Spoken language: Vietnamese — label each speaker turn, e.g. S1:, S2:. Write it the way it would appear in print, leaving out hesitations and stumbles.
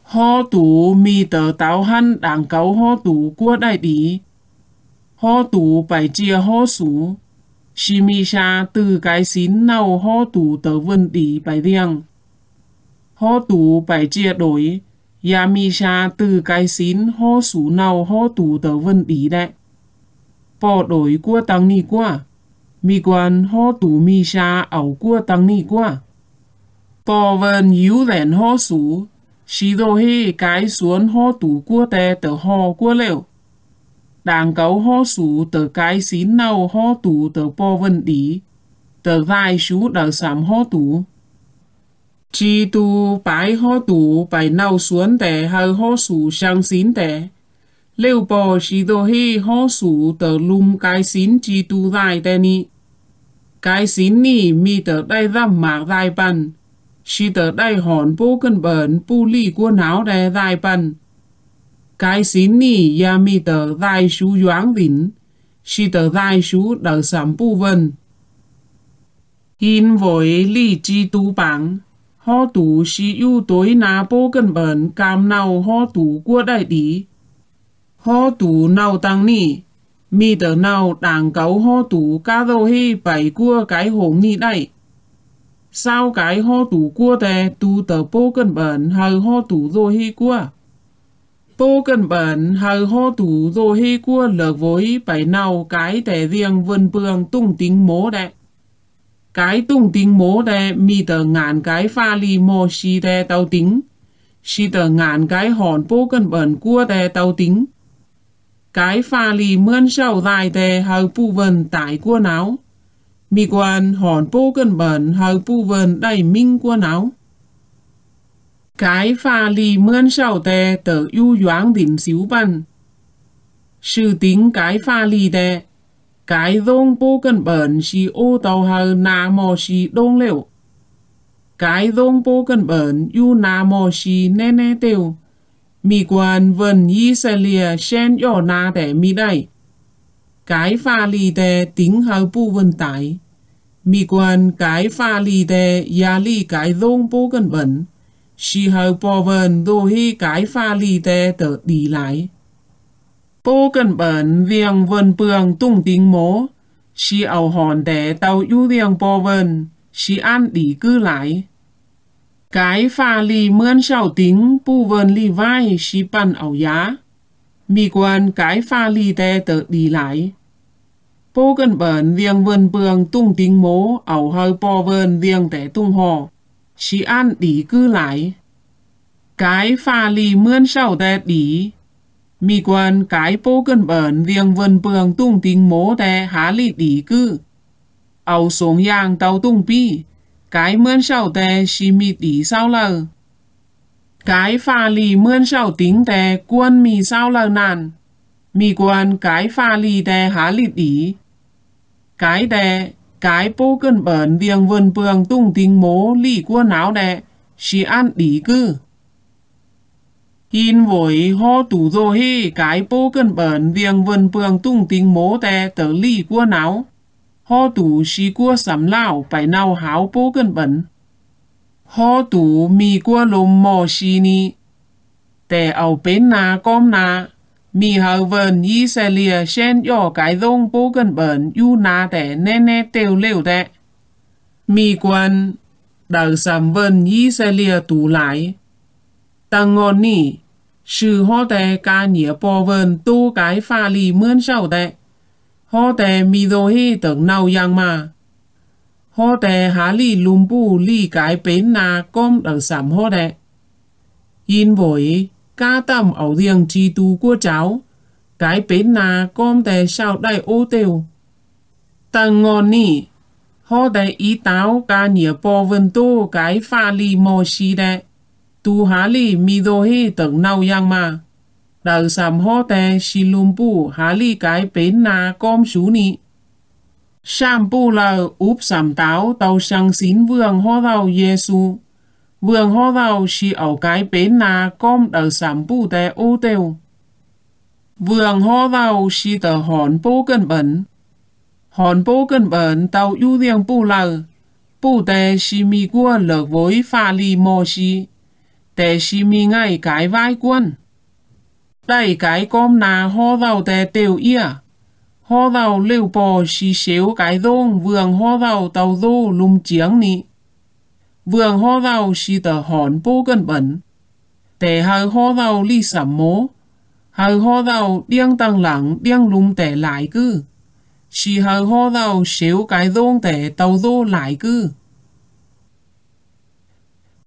S1: Hó tủ mi tờ táo hăn đảng cấu hó tủ của đại lý. Hó tủ phải chia hó sú. Xì mi xa từ cái xín nào hó tủ tờ vân đi phải riêng. Hó tủ phải chia đổi. Ya mi xa từ cái xín hó sú nào hó tủ tờ vân đi đấy. Bỏ đổi của tăng ni qua. Mi quan hó tủ mi xa ảo của tăng ni qua. Bỏ vân yếu lẹn hó sú. Xí đồ hi cái xuống hó tủ của tè tờ hò của liệu. Đảng cấu hó sú tờ cái xín nào hó tủ tờ bò vân đi. Tờ vai sú đờ sám hó tủ. Chi tu bái hó tủ bài nào xuống tè hơi hó sú sang xín tè. Liệu bò xí đồ hi hó sú tờ lùm cái xín chi tu vai tè ni. Cái xín ni mi tờ đai răm mạc vai bàn. Xí tờ đai hòn bố cân bẩn bù lì của náo đè vai bàn. Cái xín ni ya mi tờ vai sú doáng đỉnh. Xí tờ vai sú đờ sám bù vân. Hin với lì chi tu bảng. Hó tủ xí yu tối ná bố cân bẩn cam nào hó tủ của đại lý. Hó tủ nào tăng ni. Mi tờ nào đảng cấu hó tủ cá đô hi bảy của cái hổng ni đại. Sao cái hó tủ của tè tu tờ bố cân bẩn hơi hó tủ đô hi của. Bố cân bẩn hơi hó tủ đô hi của lợt với bảy nào cái tè riêng vân bường tung tính mố đại. Cái tung tính mố đại mi tờ ngàn cái pha lì mô xì tè tao tính. Xì tờ ngàn cái hòn bố cân bẩn của tè tao tính. Cái pha lì mươn sầu dài tè hơi bù vần tải của náo. Mi quan hòn bố cân bẩn hơi bù vần đầy minh của náo. Cái pha lì mươn sầu tè tờ yu doáng đỉnh xíu bần. Sự tính cái pha lì tè. Cái dông bố cân bẩn xì ô tàu hơi nà mò xì đông liệu. Cái dông bố cân bẩn yu nà mò xì nê nê tiêu. Mi quan vần y xe lìa sen yỏ nà tè mi đầy. Cái pha lì tè tính hơi bù vân tải. Mi quan cái pha lì tè ya lì cái dông bố cân bẩn. Xì hơi bò vần đô hi cái pha lì tè tờ đi lại. Bố cân bẩn riêng vân bường tung tính mố. Xì ảo hòn tè tàu yu riêng bò vần. Xì ăn đi cư lại. Cái pha lì mươn sầu tính bù vần lì vai xì bắn ảo giá. Mi quan cái pha lì tè tờ đi lại. Bố cân bẩn riêng vân bường tung tính mố ảo hơi bò vần riêng tè tung hò. Xì ăn đi cư lại. Cái pha lì mươn sầu tè đi. Mi quan cái bố cân bẩn riêng vân bường tung tính mố tè há lì đi cư. Ảo sống yang tàu tung pi. Cái mươn sầu tè xì mi đi sao lờ. Cái pha lì mươn sầu tính tè quân mi sao lờ nàn. Mi quan cái pha lì tè há lì đi. Cái tè cái bố cân bẩn riêng vân bường tung tính mố lì của náo tè xì ăn đi cư. Hin với hó tủ dô hi cái bố cân bẩn riêng vân bường tung tính mố tè tờ lì của náo. Hó tủ xì của sắm lão phải nào háo bố cân bẩn. Hó tủ mi của lùm mò xì ni. Tè ảo bến nà com nà. Mi hờ vần y xe lìa sen yỏ cái dông bố cân bẩn yu nà tè nê nê tèo lều tè. Mi quan đờ sắm vần y xe lìa tủ lại. Tăng ngon nì. Sự hó tè ca nhía bò vần tu cái pha lì mươn sầu tè. Hó tè mi dô hi tưởng nào yang mà. Hó tè há lì lùm bù lì cái bến nà com đờ sắm hó tè. Yên với ca tầm ảo riêng chi tu của cháu. Cái bến nà com tè sao đầy ô tiêu. Tăng ngon nì. Hó tè ý táo ca nhía bò vần tu cái pha lì mò xì tè. Tu há lì mi dô hi tưởng nào yang mà. Đờ sắm hó tè xì lùm bù há lì cái bến nà com sú nì. Sàm bù lờ úp sắm táo tàu sang xín vương hó rào Giê-xu. Vương hó rào xì ảo cái bến nà com đờ sắm bù tè ô tiêu. Vương hó rào xì tờ hòn bố cân bẩn. Hòn bố cân bẩn tàu yu riêng bù lờ. Bù tè xì mi qua lợt với pha lì mò xì. tè xì mi ngay cái vai quân. Đây cái com nà ho rau tè tiêu ia. Ho rau liu bò xì xéo cái rông vườn ho rau tàu rô lùm chiếng nị. Vườn ho rau xì tờ hòn bô gần bẩn. Tè hờ ho rau li sẩm mố. Hờ ho rau điang tăng lẳng điang lùm tè lại cư. Xì hờ ho rau xéo cái rông tè tàu rô lại cư.